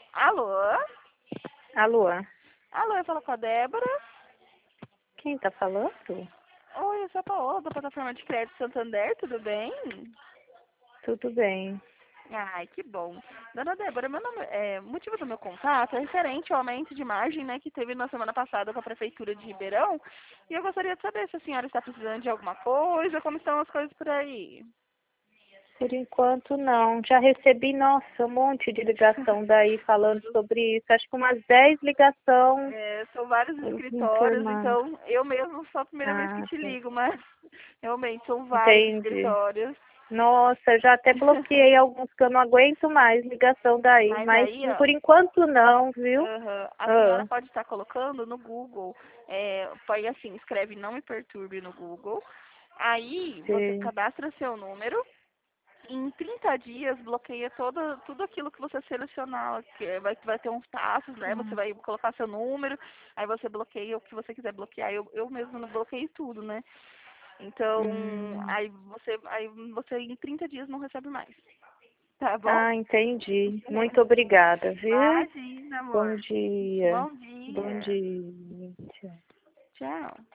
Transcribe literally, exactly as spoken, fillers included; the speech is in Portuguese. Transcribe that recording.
Alô? Alô? Alô, eu falo com a Débora. Quem tá falando? Oi, eu sou a Paola, da plataforma de crédito Santander, tudo bem? Tudo bem. Ai, que bom. Dona Débora, meu nome, é, o motivo do meu contato é referente ao aumento de margem, né, que teve na semana passada com a Prefeitura de Ribeirão. E eu gostaria de saber se a senhora está precisando de alguma coisa, como estão as coisas por aí. Por enquanto não. Já recebi, nossa, um monte de ligação daí falando sobre isso. Acho que umas dez ligações É, são vários escritórios, informando. então eu mesmo sou a primeira vez que Ah, te tá. ligo, mas realmente são vários Entendi. escritórios. Nossa, já até bloqueei alguns que eu não aguento mais ligação daí. Mas Mas aí, ó, por enquanto não, viu? aham, a senhora Ah, pode estar colocando no Google, é, põe assim, escreve não me perturbe no Google. Aí você sim. cadastra seu número. Em trinta dias bloqueia todo, tudo aquilo que você selecionar, que vai, vai ter uns passos, né? Você vai colocar seu número, aí você bloqueia o que você quiser bloquear. Eu, eu mesmo não bloqueei tudo, né? Então, Hum. aí você, aí você em trinta dias não recebe mais. Tá bom? Ah, entendi. Muito obrigada, viu? Imagina, Bom amor. dia. Bom Bom dia. dia. Tchau. Tchau.